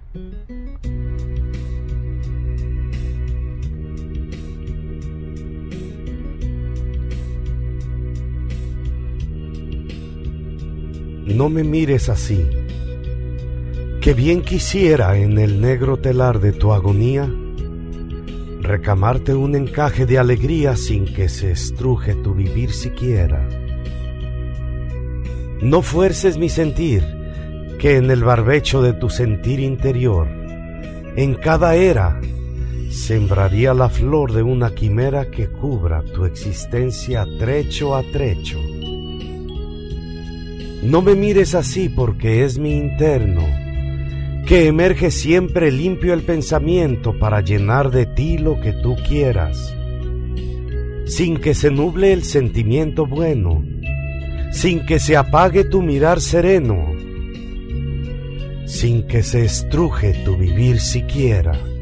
No me mires así, que bien quisiera en el negro telar de tu agonía recamarte un encaje de alegría sin que se estruje tu vivir siquiera. No fuerces mi sentir, que en el barbecho de tu sentir interior, en cada era, sembraría la flor de una quimera que cubra tu existencia trecho a trecho. No me mires así porque es mi interno, que emerge siempre limpio el pensamiento para llenar de ti lo que tú quieras, sin que se nuble el sentimiento bueno, sin que se apague tu mirar sereno, sin que se estruje tu vivir siquiera.